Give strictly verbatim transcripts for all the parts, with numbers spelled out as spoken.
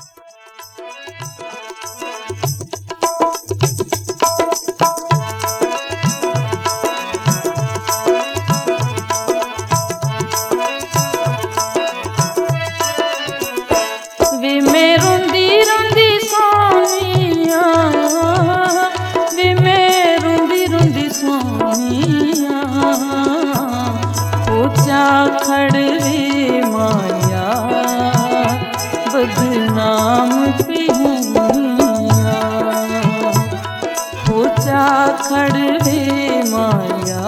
खड़वे माया बदनाम पिहुनिया, पूछा खड़वे माया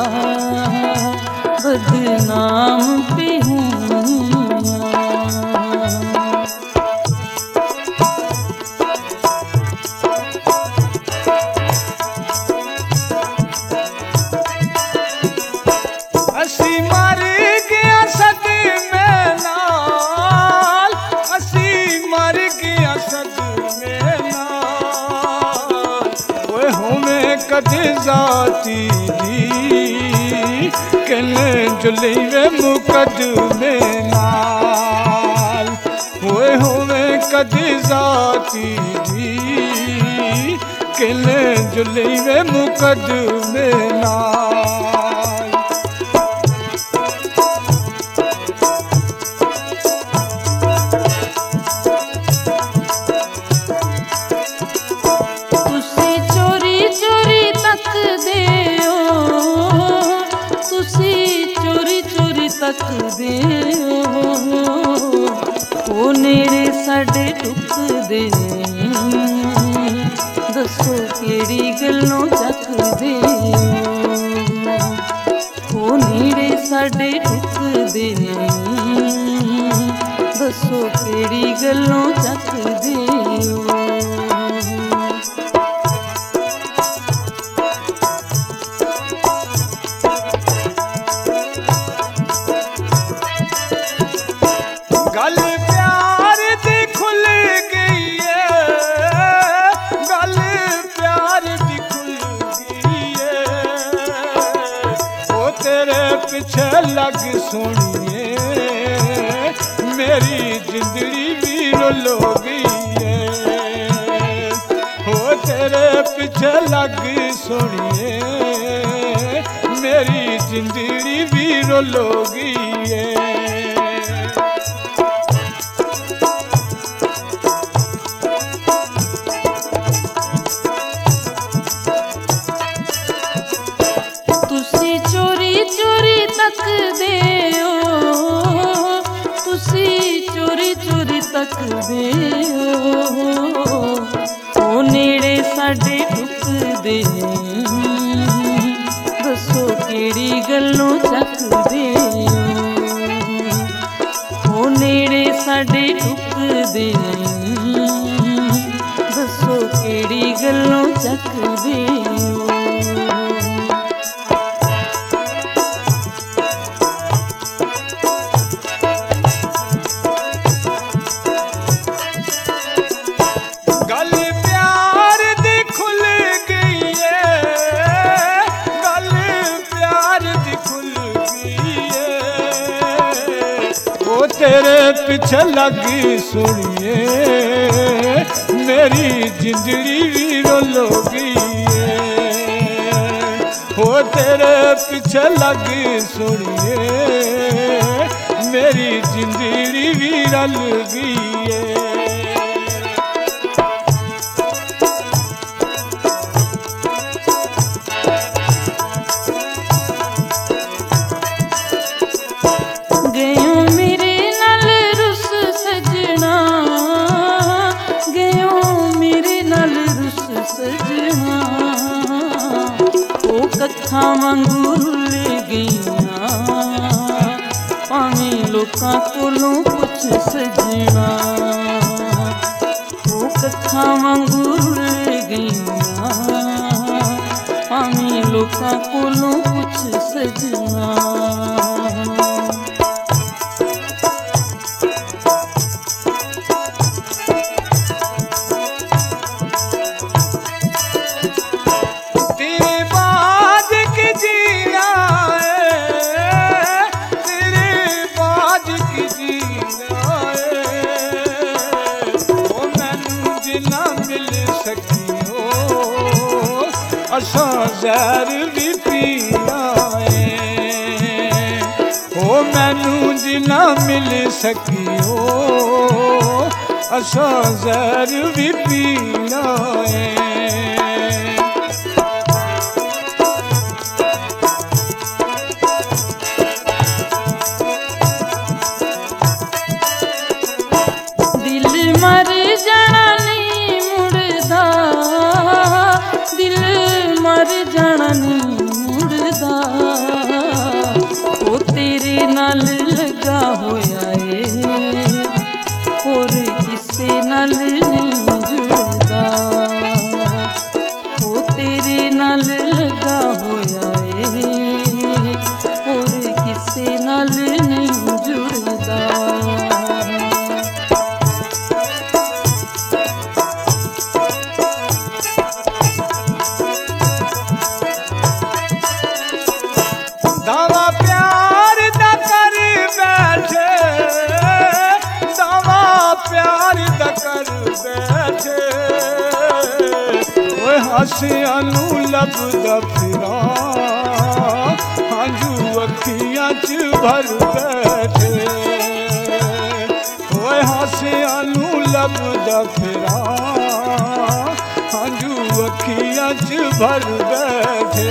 बदनाम पिहुनिया। असी मर गया सद में नाल, असी मर गया सद में नाल, ओए होवे कदे जाती दी कने जुलेवे मुकदमे नाल, ओए होवे कदे जाती दी कने जुलेवे मुकदमे नाल। तकदे ओ नेड़े साडे टुकदे, दसो केड़ी गल्लों चकदे ओ नेड़े साडे टुकदे, दसो केड़ी गल्लों चकदे। गल प्यार दी खुल गई है, गल प्यार दी खुल गई है, ओ तेरे पीछे लग सोनिए मेरी जिंदड़ी भी रुल गई है, ओ तेरे पीछे लग सोनिए मेरी जिंदड़ी भी रुल गई है। तकदे ओ तुसी चोरी चोरी तकदे ओ नेड़े साडे टुकदे, दसो केड़ी गल्लों चकदे ओ नेड़े साडे टुकदे, दसो केड़ी गल्लों चकदे। गल प्यार दी खुल गई है, गल प्यार दी खुल गई है, वो तेरे पीछे लग सुनिए मेरी जिंदड़ी भी रुल गई है, वो तेरे पीछे लग सुनिए मेरी जिंदड़ी भी रुल गई है। कत्थां वांगू रुल गईयां भावें लोकां कोलों पुछ सजना, ओ कत्थां वांगू रुल गईयां भावें लोकां कोलों पुछ सजना। असां ज़हर भी पीना है। ओ मैनू जिना मिल सकियो असां ज़हर भी पीना है। मर जाना नहीं मुड़दा, दिल मर जाना नहीं मुड़दा, ओ तेरे नाल लगा होया है और किसे नाल नहीं जुड़दा, ओ तेरे नाल लगा होया है और किसे नाल नहीं जुड़दा। दावा प्यार दा कर बैठे, दावा प्यार दा कर बैठे, ओए हासियां नू लभदा फिरा हंझू अखियां च भर बैठे, ओए हासियां नू लभदा फिरा हंझू अखियां च भर बैठे।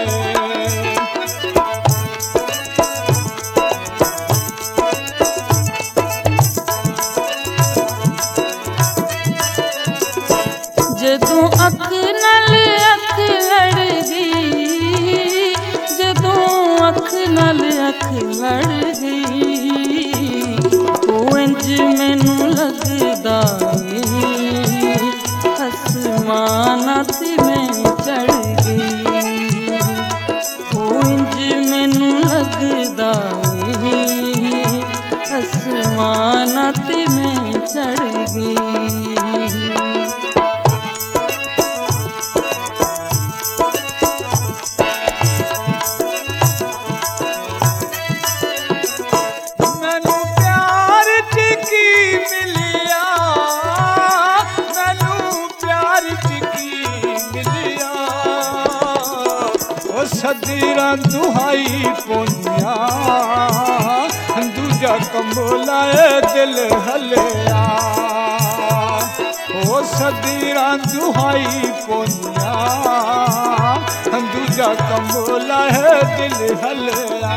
जदों अख नाल अख लड़ गई, जदों अख नाल अख लड़ गई, ओ इंज मैनू लगदा है आसमानां ते मैं चढ़ गई, ओ इंज मैनू लगदा है आसमानां ते मैं चढ़ गई। सदीरा दुहाई पोनिया दूजा कंबोला दिल हलिया, ओ सदीरा दुहाई पोनिया दूजा कंबोला दिल हलिया।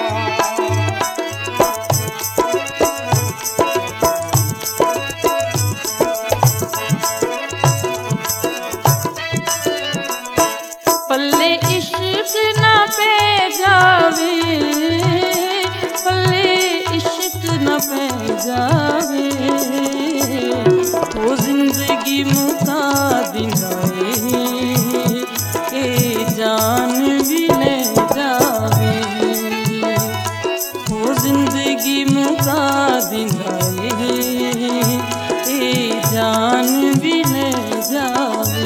पल्ले इश्क ना पे जावे, पल्ले इश्क ना पे जावे, ओ जिंदगी मुका दिंदा ए जान भी ले जावे, ओ जिंदगी मुका दिंदा ए जान भी ले जावे।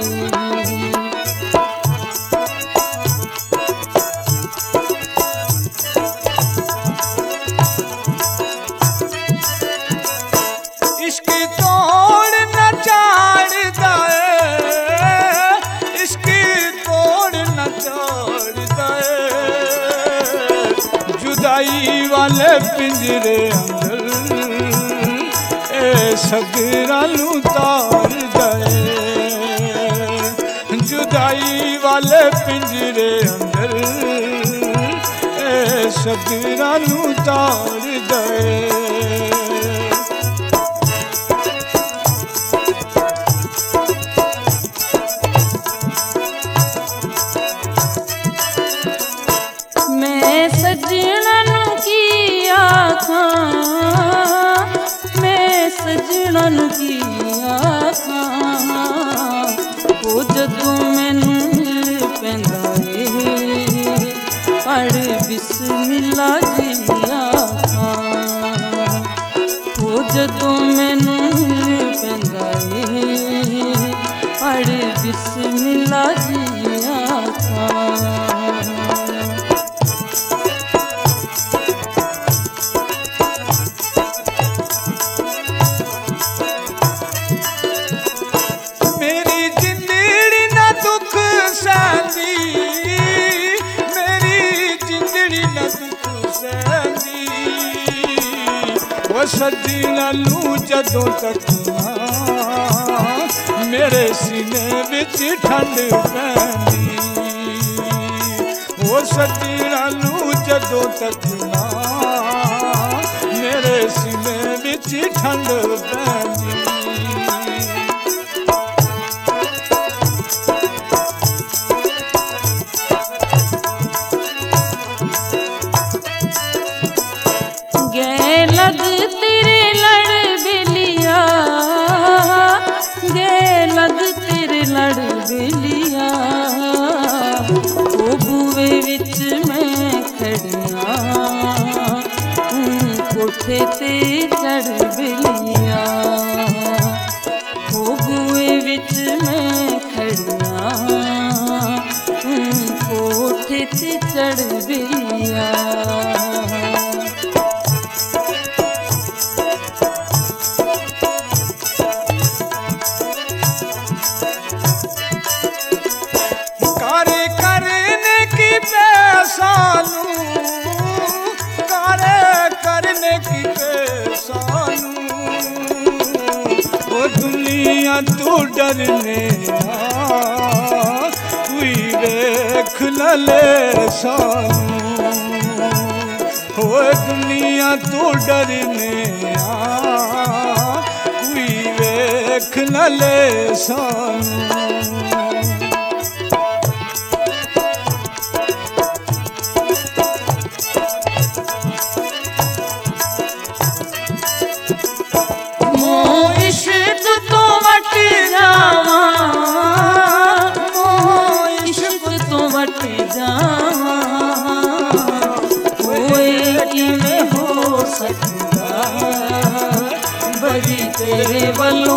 इश्क तोड़ न चाड़दा है, इश्क तोड़ न चाड़दा है, जुदाई वाले पिंजरे अंदर ए सगरा नू तारदा है, जुदाई वाले पिंजरे अंदर ए सगरा नू तारदा है। मैं सजना नू की आखां, मैं सजना नू की आखां, ओ जदों मैनू मिल पैंदा ए पढ़ बिस्मिल्ला जी आखां, ओ जदों मैनू मिल पैंदा ए पढ़ बिस्मिल्ला जी आखां। मेरी जिंदड़ी ना दुख सा सजना नू जदों तक मेरे सीने विच ठंड पैंदी ओ सजना नू जदों तक मेरे सीने विच ठंड पैंदी लग तेरे लड़ बेलिया गे लग तेरे लड़ बेलिया ओ बूवे विच मैं खड़िया कोठे ते चढ़ बेलिया ओ बूवे विच मैं खड़िया कोठे ते चढ़ बेलिया तू डरने कोई देख न ले सानू हो दुनिया तू डरने कोई देख न ले सानू बड़ी तेरे वलों